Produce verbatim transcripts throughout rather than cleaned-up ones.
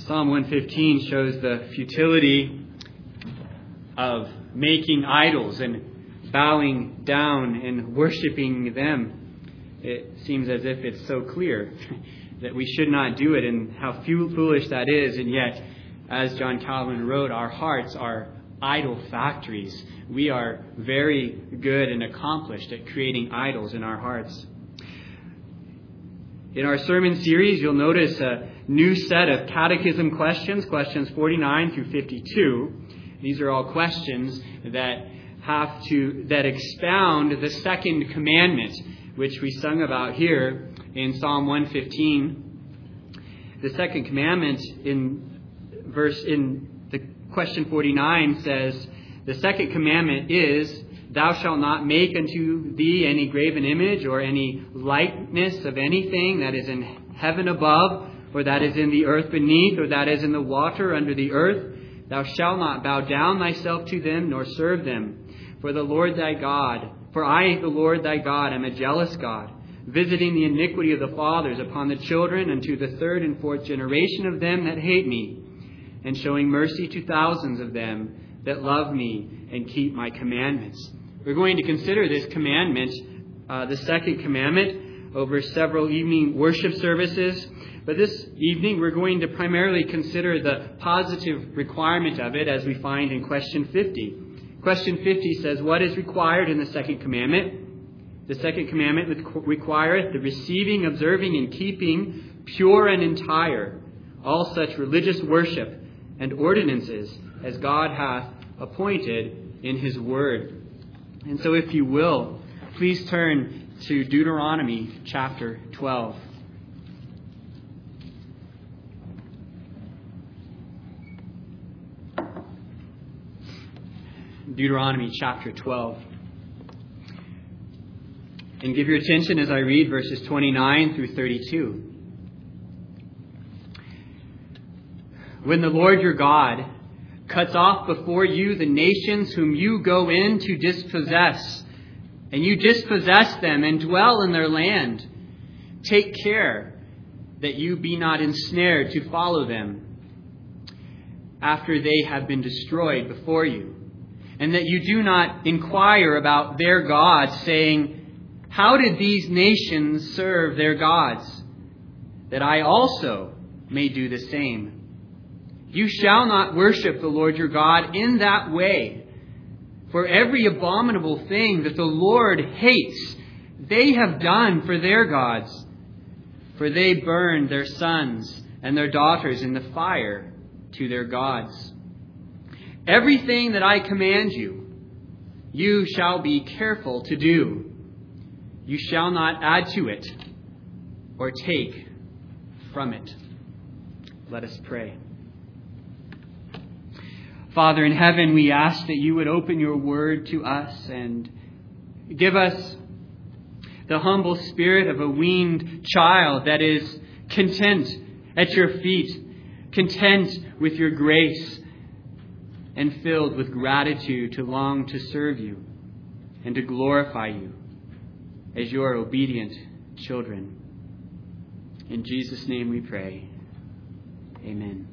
Psalm one fifteen shows the futility of making idols and bowing down and worshiping them. It seems as if it's so clear that we should not do it, and how foolish that is. And yet, as John Calvin wrote, our hearts are idol factories. We are very good and accomplished at creating idols in our hearts. In our sermon series, you'll notice a new set of catechism questions, questions forty-nine through fifty-two. These are all questions that have to, that expound the second commandment, which we sung about here in Psalm one fifteen. The second commandment in verse, in the question forty-nine says, the second commandment is, thou shalt not make unto thee any graven image or any likeness of anything that is in heaven above, or that is in the earth beneath, or that is in the water under the earth. Thou shalt not bow down thyself to them, nor serve them. For the Lord thy God, for I, the Lord thy God, am a jealous God, visiting the iniquity of the fathers upon the children unto the third and fourth generation of them that hate me, and showing mercy to thousands of them that love me and keep my commandments. We're going to consider this commandment, uh, the second commandment, over several evening worship services. But this evening we're going to primarily consider the positive requirement of it, as we find in question fifty. Question fifty says, what is required in the second commandment? The second commandment requireth the receiving, observing, and keeping pure and entire all such religious worship and ordinances as God hath appointed in his word. And so if you will, please turn to Deuteronomy chapter twelve. Deuteronomy chapter twelve. And give your attention as I read verses twenty-nine through thirty-two. When the Lord your God cuts off before you the nations whom you go in to dispossess, and you dispossess them and dwell in their land, take care that you be not ensnared to follow them after they have been destroyed before you, and that you do not inquire about their gods, saying, how did these nations serve their gods, that I also may do the same? You shall not worship the Lord your God in that way. For every abominable thing that the Lord hates, they have done for their gods. For they burned their sons and their daughters in the fire to their gods. Everything that I command you, you shall be careful to do. You shall not add to it or take from it. Let us pray. Father in heaven, we ask that you would open your word to us and give us the humble spirit of a weaned child that is content at your feet, content with your grace, and filled with gratitude to long to serve you and to glorify you as your obedient children. In Jesus' name we pray. Amen.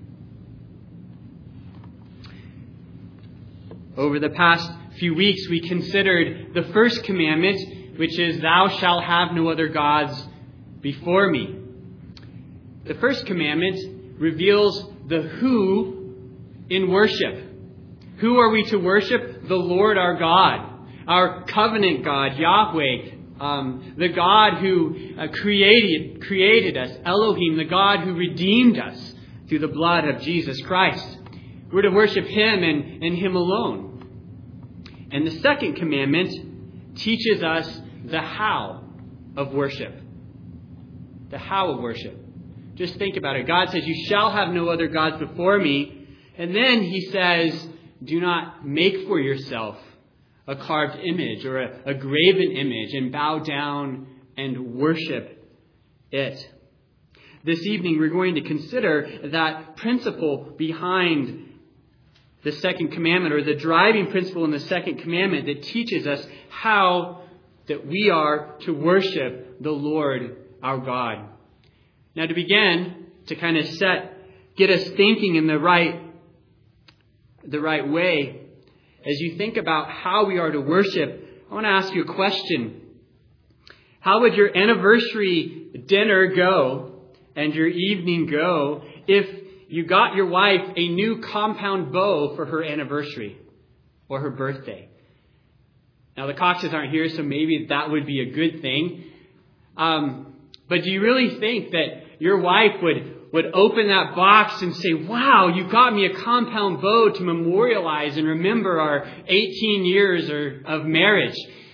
Over the past few weeks, we considered the first commandment, which is, thou shalt have no other gods before me. The first commandment reveals the who in worship. Who are we to worship? The Lord our God, our covenant God, Yahweh, um, the God who uh, created, created us, Elohim, the God who redeemed us through the blood of Jesus Christ. We're to worship him and, and him alone. And the second commandment teaches us the how of worship. The how of worship. Just think about it. God says, you shall have no other gods before me. And then he says, do not make for yourself a carved image or a, a graven image and bow down and worship it. This evening we're going to consider that principle behind the second commandment, or the driving principle in the second commandment that teaches us how that we are to worship the Lord our God. Now, to begin, to kind of set get us thinking in the right, the right way. As you think about how we are to worship, I want to ask you a question. How would your anniversary dinner go and your evening go if you got your wife a new compound bow for her anniversary or her birthday? Now, the Coxes aren't here, so maybe that would be a good thing. Um, but do you really think that your wife would, would open that box and say, wow, you got me a compound bow to memorialize and remember our eighteen years or, of marriage?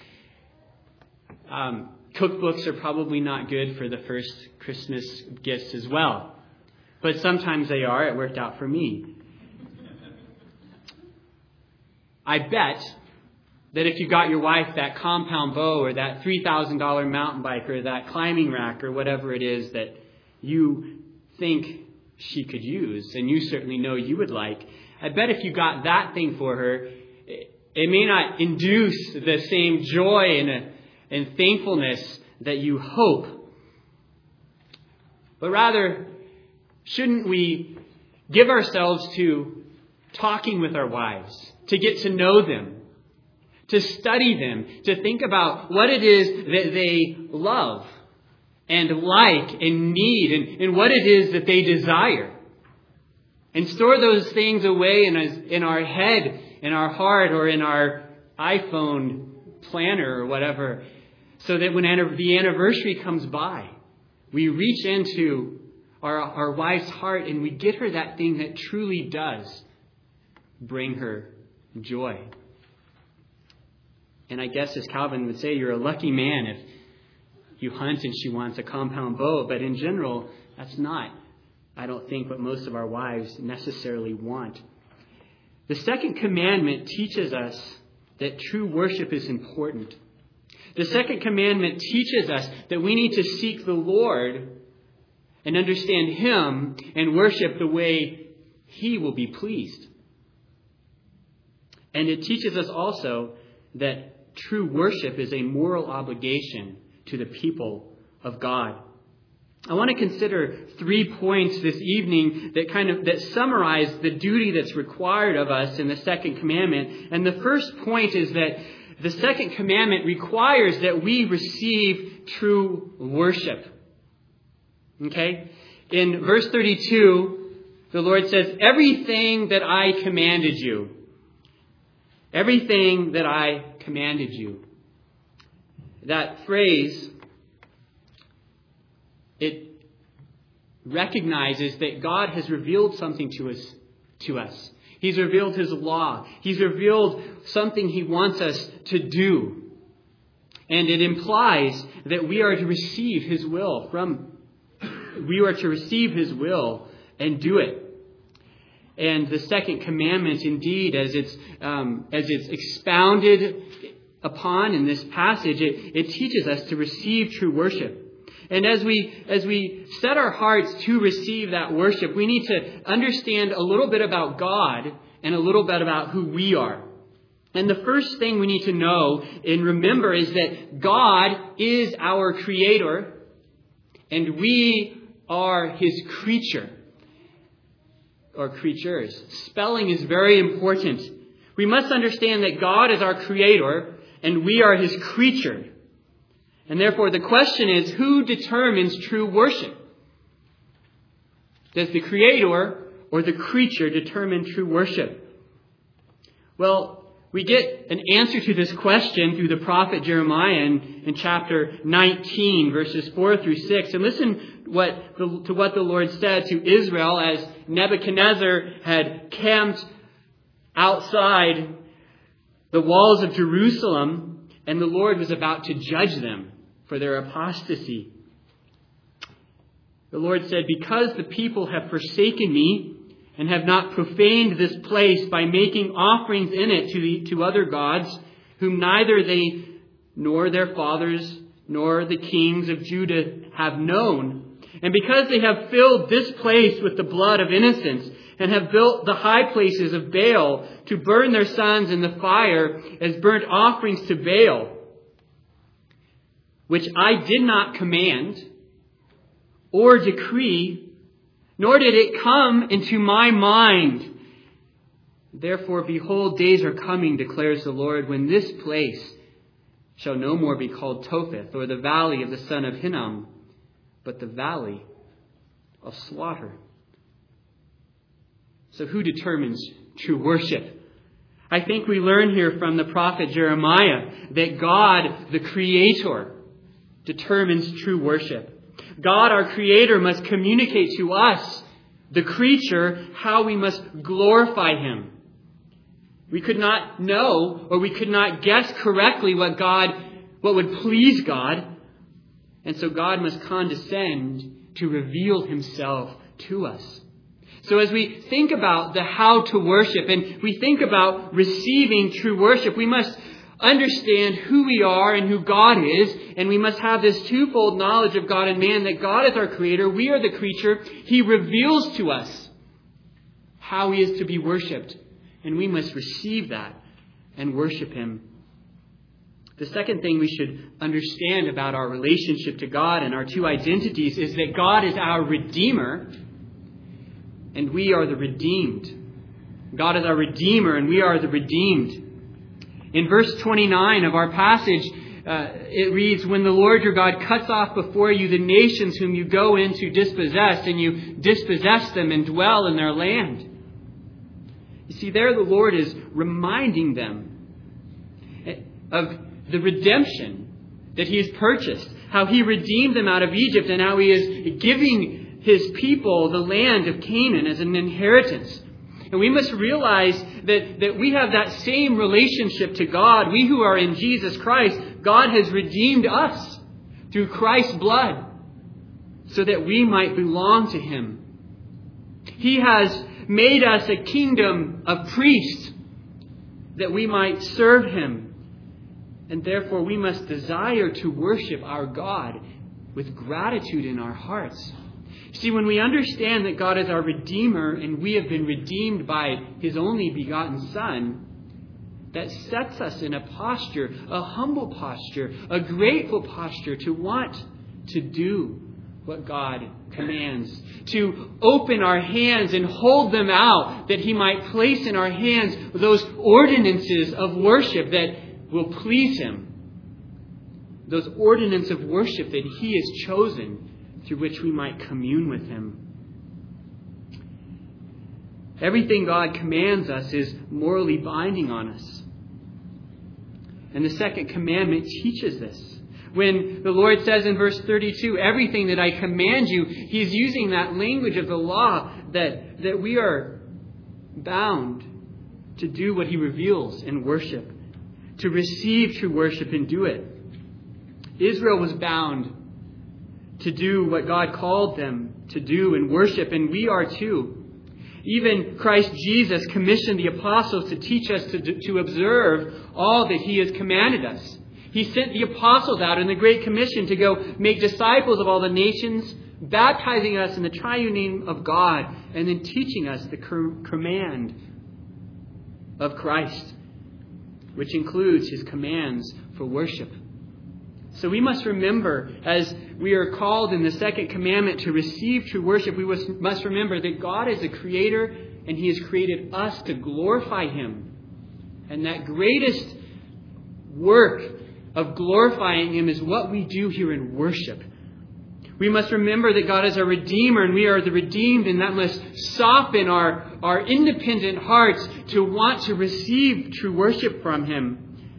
Um, cookbooks are probably not good for the first Christmas gifts as well. But sometimes they are. It worked out for me. I bet that if you got your wife that compound bow or that three thousand dollars mountain bike or that climbing rack or whatever it is that you think she could use, and you certainly know you would like, I bet if you got that thing for her, it may not induce the same joy and, and thankfulness that you hope. But rather, shouldn't we give ourselves to talking with our wives, to get to know them, to study them, to think about what it is that they love and like and need, and, and what it is that they desire. And store those things away in, in our head, in our heart, or in our iPhone planner or whatever, so that when the anniversary comes by, we reach into our, our wife's heart and we get her that thing that truly does bring her joy. And I guess, as Calvin would say, you're a lucky man if you hunt and she wants a compound bow. But in general, that's not, I don't think, what most of our wives necessarily want. The second commandment teaches us that true worship is important. The second commandment teaches us that we need to seek the Lord and understand Him and worship the way He will be pleased. And it teaches us also that true worship is a moral obligation to the people of God. I want to consider three points this evening that kind of that summarize the duty that's required of us in the second commandment. And the first point is that the second commandment requires that we receive true worship. Okay? In verse thirty-two, the Lord says, everything that I commanded you. Everything that I commanded you. That phrase, it recognizes that God has revealed something to us. To us. He's revealed His law. He's revealed something He wants us to do. And it implies that we are to receive His will from, we are to receive His will and do it. And the second commandment, indeed, as it's um, as it's expounded upon in this passage, it, it teaches us to receive true worship. And as we as we set our hearts to receive that worship, we need to understand a little bit about God and a little bit about who we are. And the first thing we need to know and remember is that God is our Creator and we are His creature. Or creatures. Spelling is very important. We must understand that God is our Creator and we are His creature. And therefore the question is, who determines true worship? Does the Creator or the creature determine true worship? Well, we get an answer to this question through the prophet Jeremiah in, in chapter nineteen, verses four through six. And listen what the, to what the Lord said to Israel as Nebuchadnezzar had camped outside the walls of Jerusalem, and the Lord was about to judge them for their apostasy. The Lord said, because the people have forsaken me and have not profaned this place by making offerings in it to the, to other gods, whom neither they nor their fathers nor the kings of Judah have known, and because they have filled this place with the blood of innocents, and have built the high places of Baal to burn their sons in the fire as burnt offerings to Baal, which I did not command or decree, nor did it come into my mind. Therefore, behold, days are coming, declares the Lord, when this place shall no more be called Topheth, or the valley of the son of Hinnom, but the valley of slaughter. So who determines true worship? I think we learn here from the prophet Jeremiah that God, the Creator, determines true worship. God, our Creator, must communicate to us, the creature, how we must glorify Him. We could not know or we could not guess correctly what God, what would please God. And so God must condescend to reveal Himself to us. So as we think about the how to worship and we think about receiving true worship, we must understand who we are and who God is. And we must have this twofold knowledge of God and man, that God is our Creator. We are the creature. He reveals to us how He is to be worshipped. And we must receive that and worship Him. The second thing we should understand about our relationship to God and our two identities is that God is our Redeemer and we are the redeemed. God is our Redeemer and we are the redeemed. In verse twenty-nine of our passage, uh, it reads, when the Lord your God cuts off before you the nations whom you go in to dispossess, and you dispossess them and dwell in their land. You see, there the Lord is reminding them of the redemption that He has purchased, how He redeemed them out of Egypt, and how He is giving His people the land of Canaan as an inheritance. And we must realize that, that we have that same relationship to God. We who are in Jesus Christ, God has redeemed us through Christ's blood so that we might belong to Him. He has made us a kingdom of priests that we might serve Him. And therefore we must desire to worship our God with gratitude in our hearts. See, when we understand that God is our Redeemer and we have been redeemed by His only begotten Son, that sets us in a posture, a humble posture, a grateful posture to want to do what God commands, to open our hands and hold them out, that He might place in our hands those ordinances of worship that will please Him, those ordinances of worship that He has chosen, through which we might commune with Him. Everything God commands us is morally binding on us. And the second commandment teaches this. When the Lord says in verse thirty-two, everything that I command you, He's using that language of the law that, that we are bound to do what He reveals in worship, to receive true worship and do it. Israel was bound to do what God called them to do in worship, and we are too. Even Christ Jesus commissioned the apostles to teach us to, to observe all that He has commanded us. He sent the apostles out in the Great Commission to go make disciples of all the nations, baptizing us in the triune name of God, and then teaching us the command of Christ, which includes His commands for worship. So we must remember, as we are called in the second commandment to receive true worship, we must remember that God is the Creator and He has created us to glorify Him. And that greatest work of glorifying Him is what we do here in worship. We must remember that God is our Redeemer and we are the redeemed, and that must soften our, our independent hearts to want to receive true worship from Him.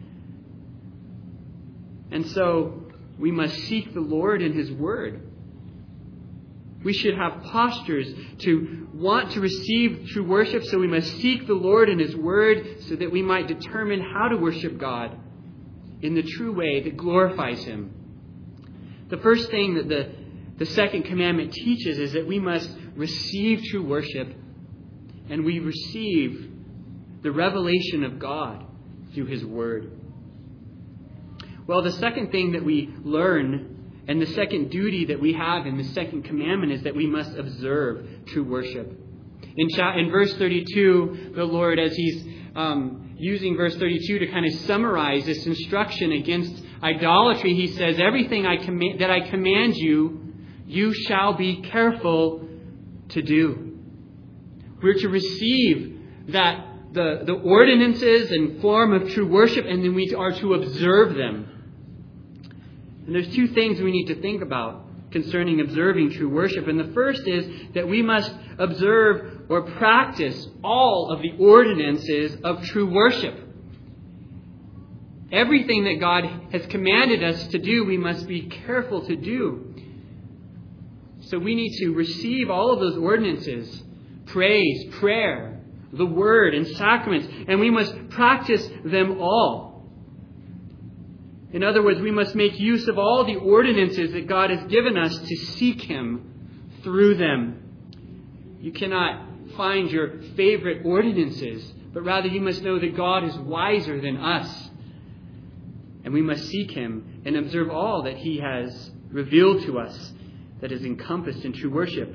And so we must seek the Lord in His Word. We should have postures to want to receive true worship, so we must seek the Lord in His Word so that we might determine how to worship God in the true way that glorifies Him. The first thing that the, the second commandment teaches is that we must receive true worship, and we receive the revelation of God through His Word. Well, the second thing that we learn and the second duty that we have in the second commandment is that we must observe true worship. In, cha- in verse thirty-two, the Lord, as He's um, using verse thirty-two to kind of summarize this instruction against idolatry, He says, everything I com- that I command you, you shall be careful to do. We're to receive that the, the ordinances and form of true worship, and then we are to observe them. And there's two things we need to think about concerning observing true worship. And the first is that we must observe or practice all of the ordinances of true worship. Everything that God has commanded us to do, we must be careful to do. So we need to receive all of those ordinances, praise, prayer, the word, and sacraments, and we must practice them all. In other words, we must make use of all the ordinances that God has given us to seek Him through them. You cannot find your favorite ordinances, but rather you must know that God is wiser than us. And we must seek Him and observe all that He has revealed to us that is encompassed in true worship.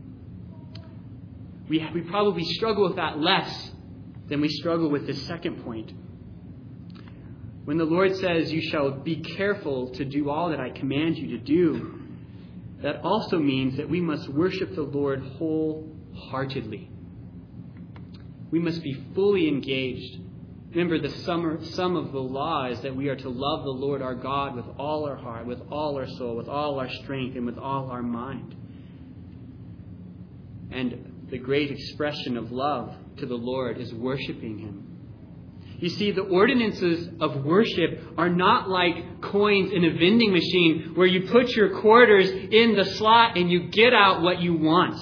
We, we probably struggle with that less than we struggle with this second point. When the Lord says, you shall be careful to do all that I command you to do, that also means that we must worship the Lord wholeheartedly. We must be fully engaged. Remember, the sum, sum of the law is that we are to love the Lord our God with all our heart, with all our soul, with all our strength, and with all our mind. And the great expression of love to the Lord is worshiping Him. You see, the ordinances of worship are not like coins in a vending machine where you put your quarters in the slot and you get out what you want.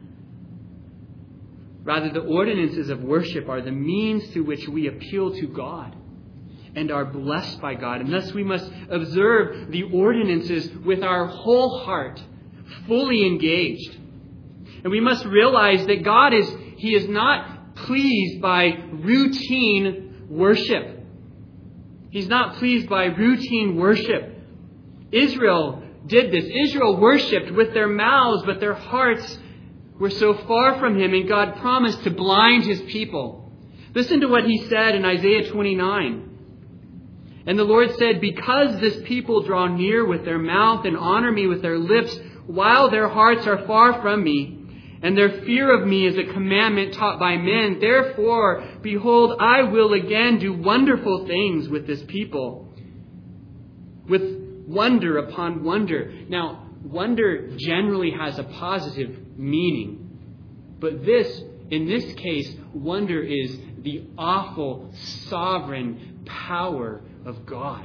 Rather, the ordinances of worship are the means through which we appeal to God and are blessed by God. And thus we must observe the ordinances with our whole heart, fully engaged. And we must realize that God is, He is not pleased by routine worship. He's not pleased by routine worship. Israel did this. Israel worshipped with their mouths, but their hearts were so far from Him, and God promised to blind His people. Listen to what He said in Isaiah twenty-nine. And the Lord said, because this people draw near with their mouth and honor me with their lips, while their hearts are far from me, and their fear of me is a commandment taught by men. Therefore, behold, I will again do wonderful things with this people, with wonder upon wonder. Now, wonder generally has a positive meaning. But this, in this case, wonder is the awful, sovereign power of God.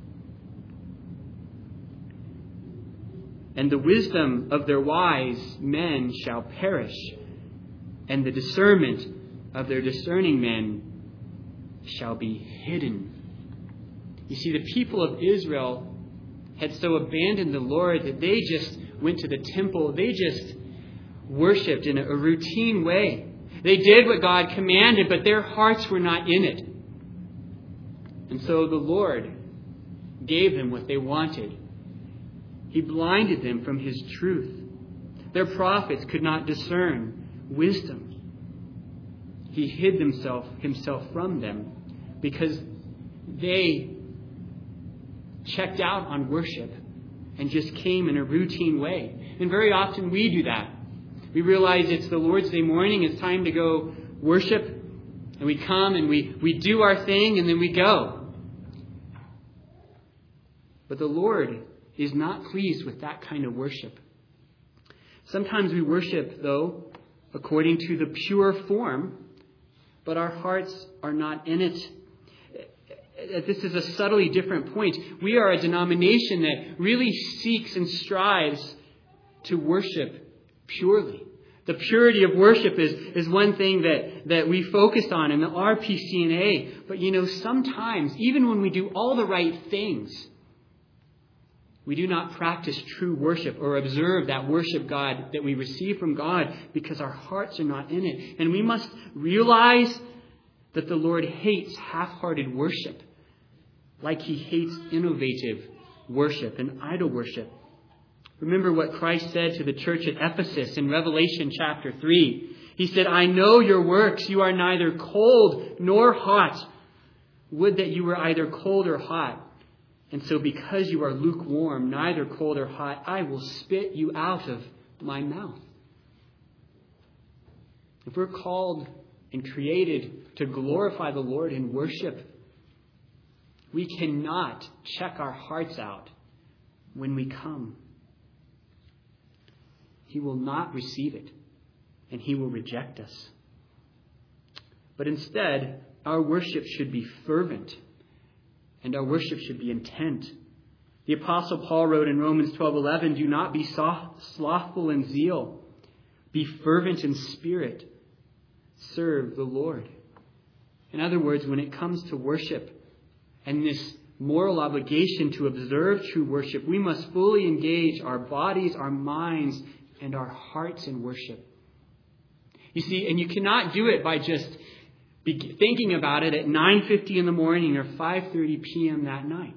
And the wisdom of their wise men shall perish, and the discernment of their discerning men shall be hidden. You see, the people of Israel had so abandoned the Lord that they just went to the temple. They just worshipped in a routine way. They did what God commanded, but their hearts were not in it. And so the Lord gave them what they wanted. He blinded them from His truth. Their prophets could not discern wisdom. He hid himself, himself from them because they checked out on worship and just came in a routine way. And very often we do that. We realize it's the Lord's Day morning, it's time to go worship, and we come and we, we do our thing and then we go. But the Lord is not pleased with that kind of worship. Sometimes we worship, though, according to the pure form, but our hearts are not in it. This is a subtly different point. We are a denomination that really seeks and strives to worship purely. The purity of worship is, is one thing that, that we focus on in the R P C N A. But you know, sometimes, even when we do all the right things, we do not practice true worship or observe that worship God that we receive from God because our hearts are not in it. And we must realize that the Lord hates half-hearted worship, like He hates innovative worship and idol worship. Remember what Christ said to the church at Ephesus in Revelation chapter three. He said, I know your works. You are neither cold nor hot. Would that you were either cold or hot. And so because you are lukewarm, neither cold or hot, I will spit you out of my mouth. if we're called and created to glorify the Lord in worship, we cannot check our hearts out when we come. He will not receive it, and he will reject us. But instead, our worship should be fervent, and our worship should be intent. The Apostle Paul wrote in Romans twelve eleven, "Do not be slothful in zeal. Be fervent in spirit. Serve the Lord." In other words, when it comes to worship and this moral obligation to observe true worship, we must fully engage our bodies, our minds, and our hearts in worship. You see, and you cannot do it by just be thinking about it at nine fifty in the morning or five thirty p.m. that night.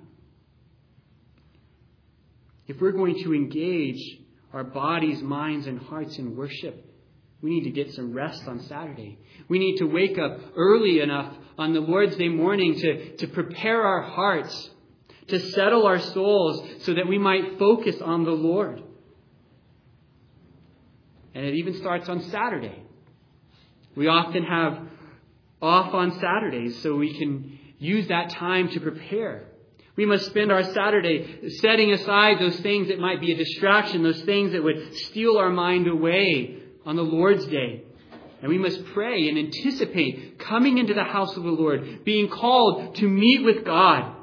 If we're going to engage our bodies, minds, and hearts in worship, we need to get some rest on Saturday. We need to wake up early enough on the Lord's Day morning to, to prepare our hearts, to settle our souls so that we might focus on the Lord. And it even starts on Saturday. We often have off on Saturdays so we can use that time to prepare. We must spend our Saturday setting aside those things that might be a distraction, those things that would steal our mind away on the Lord's Day. And we must pray and anticipate coming into the house of the Lord, being called to meet with God,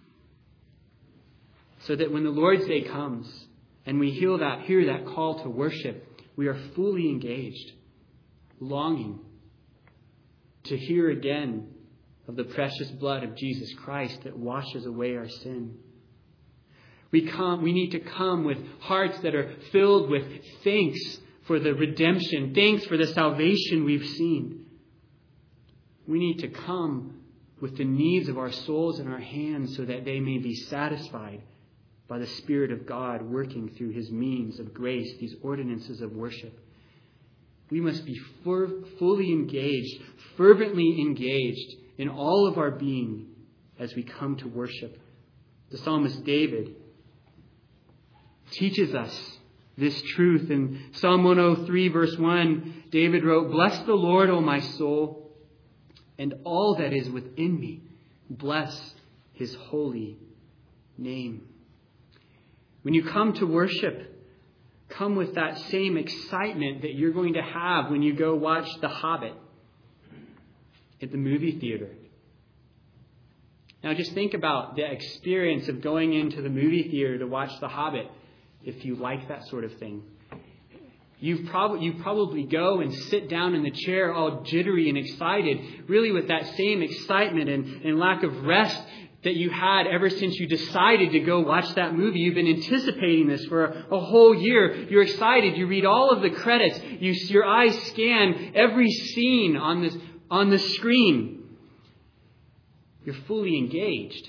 so that when the Lord's Day comes and we hear that, hear that call to worship, we are fully engaged, longing to hear again of the precious blood of Jesus Christ that washes away our sin. We come, we need to come with hearts that are filled with thanks for the redemption, thanks for the salvation we've seen. We need to come with the needs of our souls in our hands so that they may be satisfied by the Spirit of God working through his means of grace, these ordinances of worship. We must be fer- fully engaged, fervently engaged in all of our being as we come to worship. The psalmist David teaches us this truth. In Psalm one oh three, verse one, David wrote, "Bless the Lord, O my soul, and all that is within me. Bless his holy name." When you come to worship, come with that same excitement that you're going to have when you go watch The Hobbit at the movie theater. Now just think about the experience of going into the movie theater to watch The Hobbit, if you like that sort of thing. You probably you probably go and sit down in the chair all jittery and excited, really with that same excitement and, and lack of rest that you had ever since you decided to go watch that movie. You've been anticipating this for a, a whole year. You're excited. You read all of the credits. You, your eyes scan every scene on this on the screen. You're fully engaged.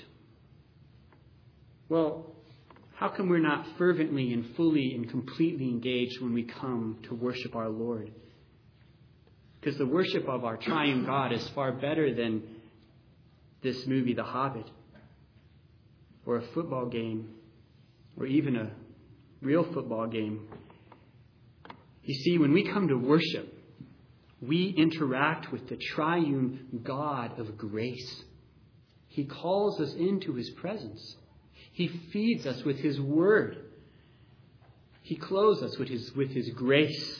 Well, how come we're not fervently and fully and completely engaged when we come to worship our Lord? Because the worship of our triune God is far better than this movie, The Hobbit, or a football game, or even a real football game. You see, when we come to worship, we interact with the triune God of grace. He calls us into his presence. He feeds us with his word. He clothes us with his, with his grace.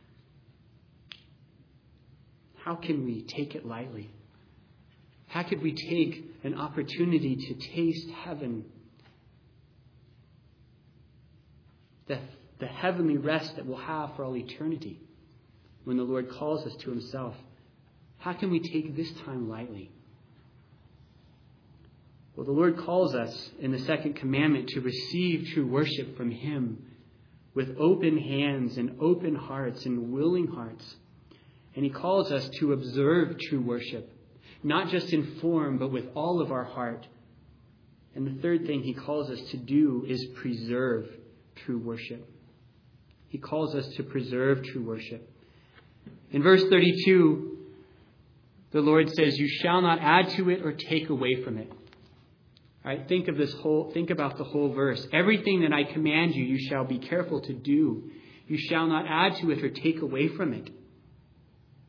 How can we take it lightly? How could we take an opportunity to taste heaven? The, the heavenly rest that we'll have for all eternity when the Lord calls us to himself. How can we take this time lightly? Well, the Lord calls us in the second commandment to receive true worship from him with open hands and open hearts and willing hearts. And he calls us to observe true worship, not just in form, but with all of our heart. And the third thing he calls us to do is preserve true worship. He calls us to preserve true worship. In verse thirty-two, the Lord says, "You shall not add to it or take away from it." All right, think of this whole, think about the whole verse. Everything that I command you, you shall be careful to do. You shall not add to it or take away from it.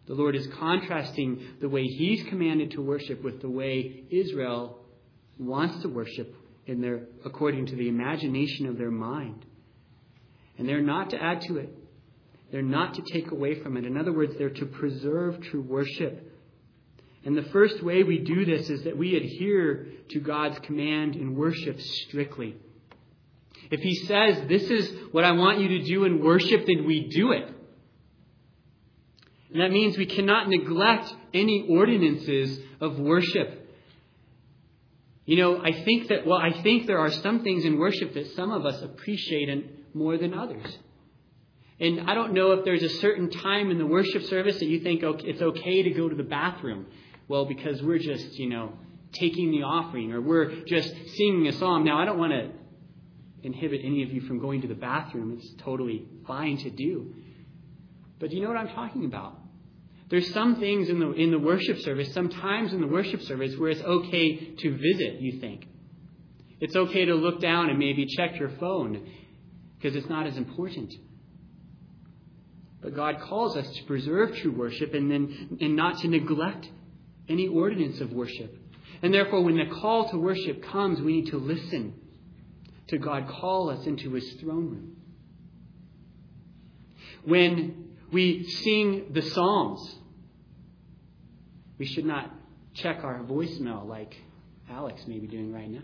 The Lord is contrasting the way He's commanded to worship with the way Israel wants to worship in their, according to the imagination of their mind. And they're not to add to it. They're not to take away from it. In other words, they're to preserve true worship. And the first way we do this is that we adhere to God's command in worship strictly. If He says, this is what I want you to do in worship, then we do it. And that means we cannot neglect any ordinances of worship. You know, I think that, well, I think there are some things in worship that some of us appreciate more than others. And I don't know if there's a certain time in the worship service that you think okay, it's okay to go to the bathroom. Well, because we're just, you know, taking the offering or we're just singing a psalm. Now, I don't want to inhibit any of you from going to the bathroom. It's totally fine to do. But do you know what I'm talking about? There's some things in the in the worship service, some times in the worship service where it's okay to visit, you think. It's okay to look down and maybe check your phone because it's not as important. But God calls us to preserve true worship and then and not to neglect any ordinance of worship. And therefore, when the call to worship comes, we need to listen to God call us into His throne room. When we sing the Psalms, we should not check our voicemail like Alex may be doing right now.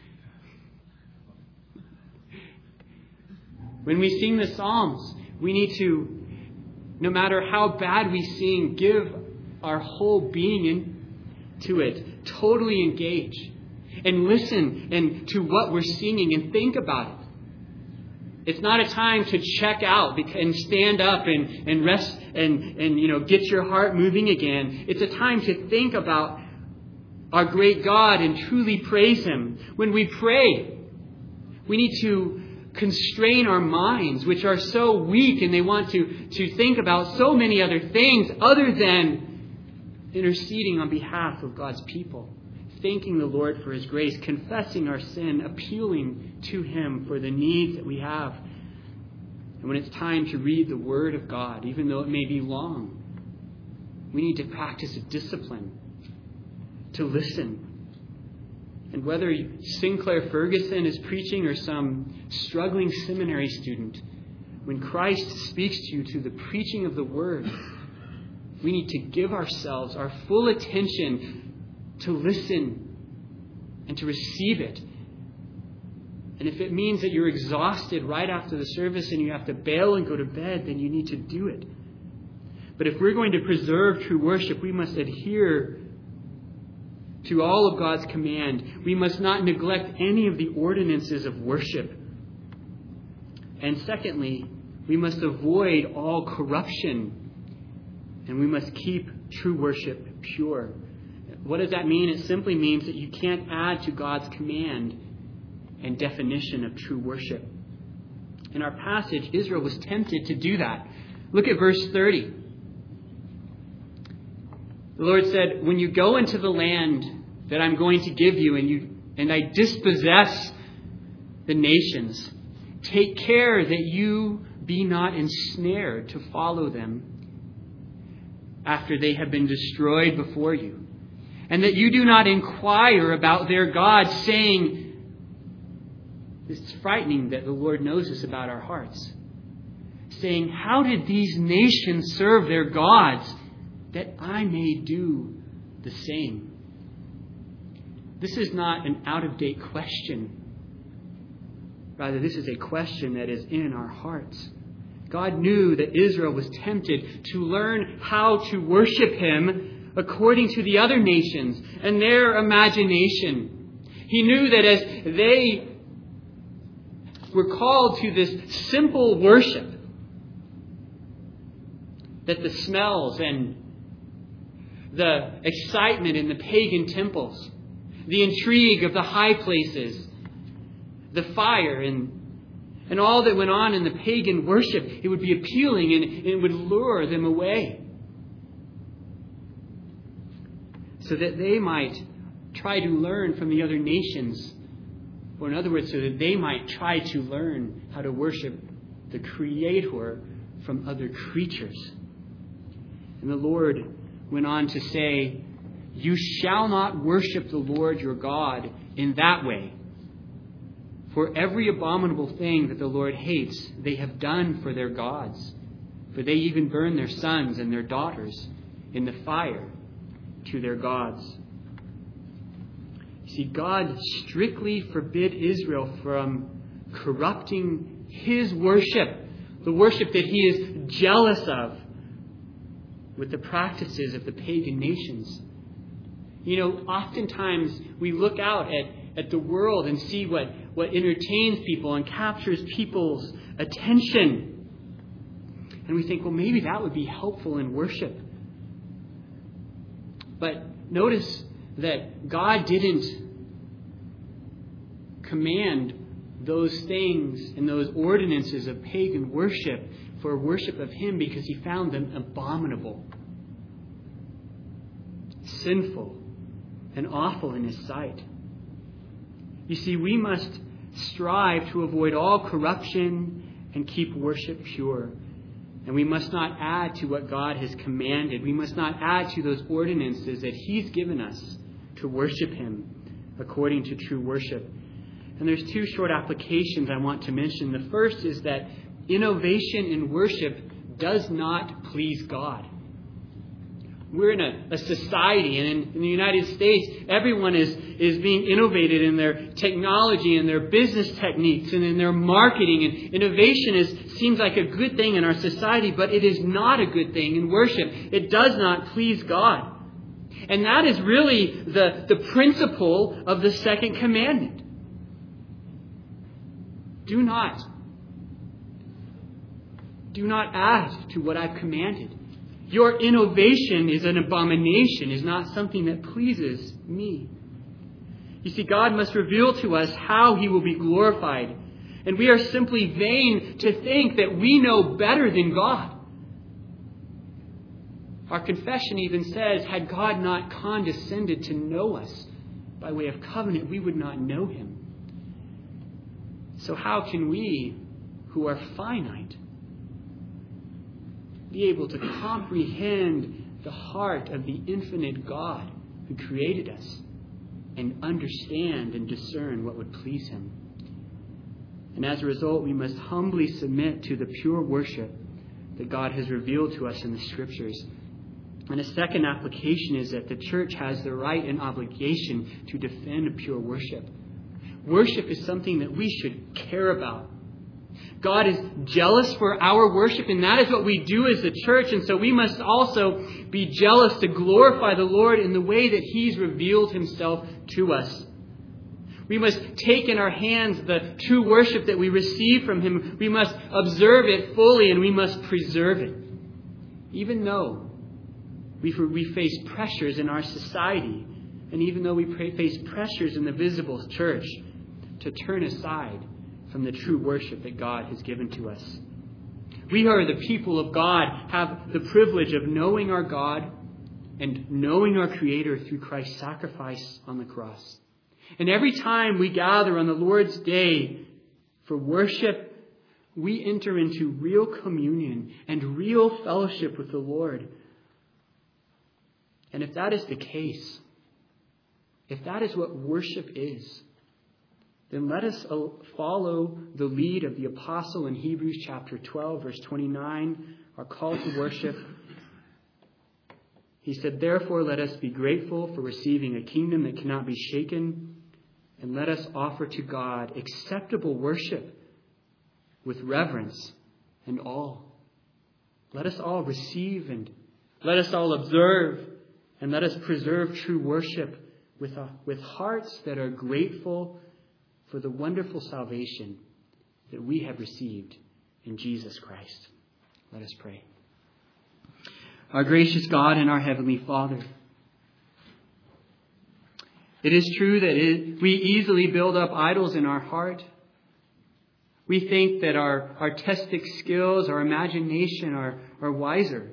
When we sing the Psalms, we need to, no matter how bad we sing, give our whole being into it, totally engage, and listen and to what we're singing and think about it. It's not a time to check out and stand up and, and rest and, and, you know, get your heart moving again. It's a time to think about our great God and truly praise Him. When we pray, we need to constrain our minds, which are so weak and they want to, to think about so many other things other than interceding on behalf of God's people. Thanking the Lord for His grace, confessing our sin, appealing to Him for the needs that we have. And when it's time to read the Word of God, even though it may be long, we need to practice a discipline to listen. And whether Sinclair Ferguson is preaching or some struggling seminary student, when Christ speaks to you through the preaching of the Word, we need to give ourselves our full attention to listen and to receive it. And if it means that you're exhausted right after the service and you have to bail and go to bed, then you need to do it. But if we're going to preserve true worship, we must adhere to all of God's command. We must not neglect any of the ordinances of worship. And secondly, we must avoid all corruption. And we must keep true worship pure. What does that mean? It simply means that you can't add to God's command and definition of true worship. In our passage, Israel was tempted to do that. Look at verse thirty. The Lord said, when you go into the land that I'm going to give you and you and I dispossess the nations, take care that you be not ensnared to follow them after they have been destroyed before you. And that you do not inquire about their gods, saying, it's frightening that the Lord knows this about our hearts, saying, how did these nations serve their gods, that I may do the same? This is not an out-of-date question. Rather, this is a question that is in our hearts. God knew that Israel was tempted to learn how to worship Him according to the other nations and their imagination. He knew that as they were called to this simple worship, that the smells and the excitement in the pagan temples, the intrigue of the high places, the fire and and all that went on in the pagan worship, it would be appealing and it would lure them away. So that they might try to learn from the other nations. Or in other words, so that they might try to learn how to worship the Creator from other creatures. And the Lord went on to say, "You shall not worship the Lord your God in that way. For every abominable thing that the Lord hates, they have done for their gods. For they even burn their sons and their daughters in the fire to their gods." See, God strictly forbid Israel from corrupting His worship, the worship that He is jealous of, with the practices of the pagan nations. You know, oftentimes we look out at, at the world and see what, what entertains people and captures people's attention. And we think, well, maybe that would be helpful in worship. But notice that God didn't command those things and those ordinances of pagan worship for worship of Him because He found them abominable, sinful, and awful in His sight. You see, we must strive to avoid all corruption and keep worship pure. And we must not add to what God has commanded. We must not add to those ordinances that He's given us to worship Him according to true worship. And there's two short applications I want to mention. The first is that innovation in worship does not please God. We're in a, a society, and in, in the United States, everyone is, is being innovated in their technology and their business techniques and in their marketing. And innovation is seems like a good thing in our society, but it is not a good thing in worship. It does not please God. And that is really the, the principle of the second commandment. Do not. Do not add to what I've commanded. Your innovation is an abomination, is not something that pleases me. You see, God must reveal to us how He will be glorified. And we are simply vain to think that we know better than God. Our confession even says, had God not condescended to know us by way of covenant, we would not know Him. So how can we, who are finite, be able to comprehend the heart of the infinite God who created us and understand and discern what would please Him? And as a result, we must humbly submit to the pure worship that God has revealed to us in the Scriptures. And a second application is that the church has the right and obligation to defend pure worship. Worship is something that we should care about. God is jealous for our worship, and that is what we do as the church. And so we must also be jealous to glorify the Lord in the way that He's revealed Himself to us. We must take in our hands the true worship that we receive from Him. We must observe it fully, and we must preserve it. Even though we, we face pressures in our society, and even though we face pressures in the visible church to turn aside from the true worship that God has given to us. We are the people of God, have the privilege of knowing our God and knowing our Creator through Christ's sacrifice on the cross. And every time we gather on the Lord's Day for worship, we enter into real communion and real fellowship with the Lord. And if that is the case, if that is what worship is, then let us follow the lead of the apostle in Hebrews chapter twelve, verse twenty-nine, our call to worship. He said, "Therefore let us be grateful for receiving a kingdom that cannot be shaken, and let us offer to God acceptable worship with reverence and awe." Let us all receive and let us all observe and let us preserve true worship with, uh, with hearts that are grateful for the wonderful salvation that we have received in Jesus Christ. Let us pray. Our gracious God and our Heavenly Father, it is true that it, we easily build up idols in our heart. We think that our artistic skills, our imagination are, are wiser,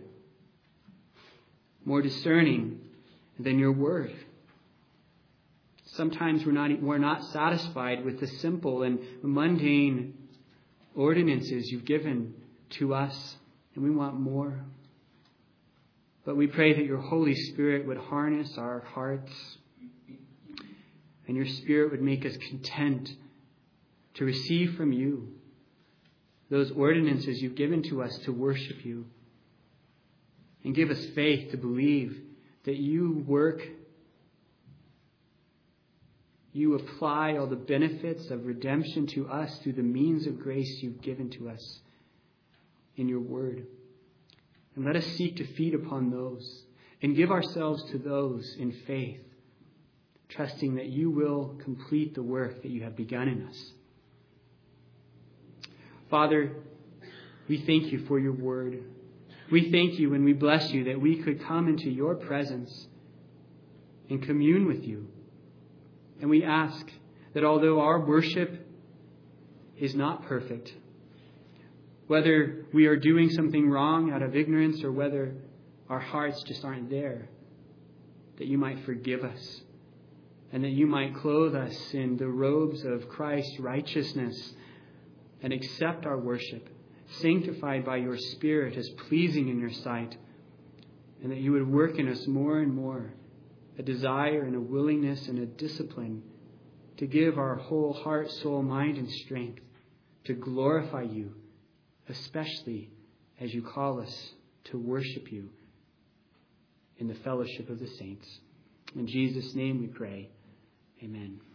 more discerning than your word. Sometimes we're not, we're not satisfied with the simple and mundane ordinances you've given to us, and we want more. But we pray that your Holy Spirit would harness our hearts, and your Spirit would make us content to receive from you those ordinances you've given to us to worship you. And give us faith to believe that you work, you apply all the benefits of redemption to us through the means of grace you've given to us in your word. And let us seek to feed upon those and give ourselves to those in faith, trusting that you will complete the work that you have begun in us. Father, we thank you for your word. We thank you and we bless you that we could come into your presence and commune with you. And we ask that although our worship is not perfect, whether we are doing something wrong out of ignorance or whether our hearts just aren't there, that you might forgive us and that you might clothe us in the robes of Christ's righteousness and accept our worship, sanctified by your Spirit as pleasing in your sight, and that you would work in us more and more a desire and a willingness and a discipline to give our whole heart, soul, mind, and strength to glorify you, especially as you call us to worship you in the fellowship of the saints. In Jesus' name we pray. Amen.